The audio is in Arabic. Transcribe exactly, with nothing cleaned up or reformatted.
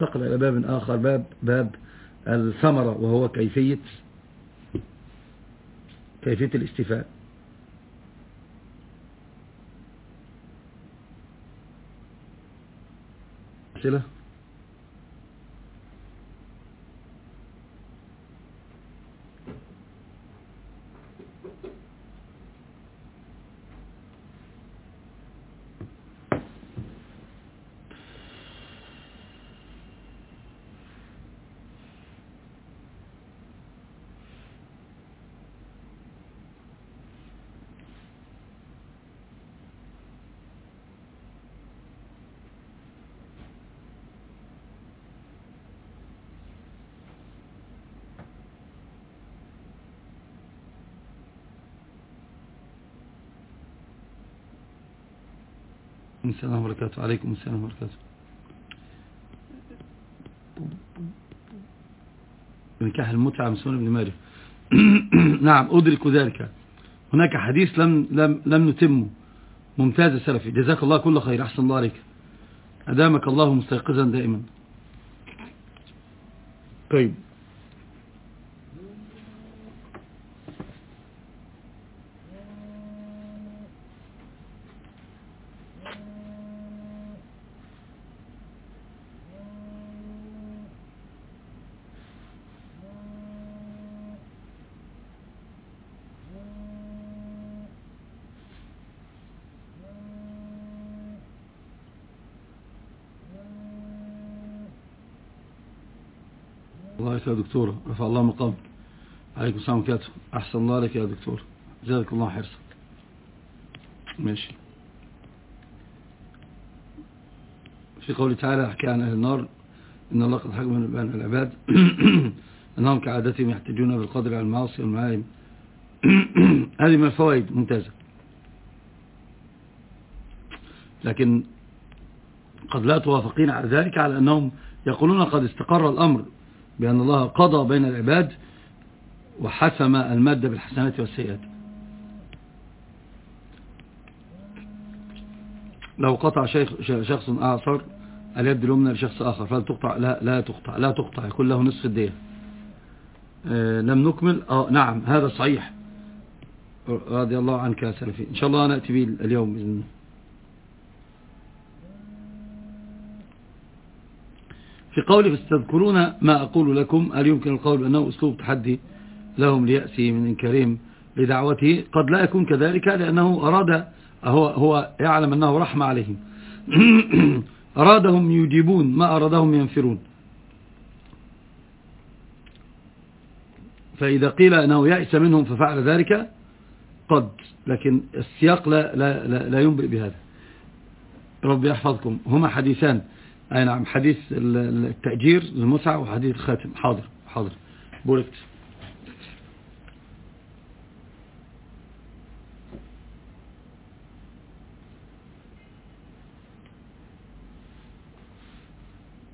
انتقل إلى باب آخر، باب باب الثمرة، وهو كيفية كيفية الاستيفاء. أسئلة؟ السلام وبركاته. عليكم السلام وبركاته. نكاح المتعة من سنن ابن ماجه. نعم أدرك ذلك. هناك حديث لم لم لم نتمه. ممتاز سلفي، جزاك الله كل خير، أحسن الله عليك، أدامك الله مستيقظا دائما. طيب الله يا دكتورة، رفع الله مقام. عليكم السلام وبركاته، أحسن الله عليك يا دكتور، جزاك الله حرصا. ماشي. في قوله تعالى حكى عن أهل النار إن الله قد حكم بين العباد أنهم كعادتهم يحتجون بالقدر على المعاصي والمعايب. هذه من الفوائد ممتازة، لكن قد لا توافقين على ذلك، على أنهم يقولون قد استقر الأمر بأن الله قضى بين العباد وحسم المادة بالحسنات والسيئات. لو قطع شخص أعصر اليد اليمنى لشخص آخر فلا تقطع، لا لا تقطع لا تقطع يكون له نصف الدية. آه لم نكمل. آه نعم هذا صحيح، رضي الله عنك يا سلفي. إن شاء الله نأتي به اليوم بإذن الله. في قولي فستذكرون ما أقول لكم، هل يمكن القول بأنه أسلوب تحدي لهم ليأسي من إنكارهم لدعوته؟ قد لا يكون كذلك، لأنه أراد، هو, هو يعلم أنه رحمة عليهم. أرادهم يجيبون، ما أرادهم ينفرون. فإذا قيل أنه يأس منهم ففعل ذلك قد، لكن السياق لا, لا, لا, لا ينبئ بهذا. ربي يحفظكم. هما حديثان، أي نعم، حديث التأجير المتعة وحديث الخاتم. حاضر حاضر بوركت.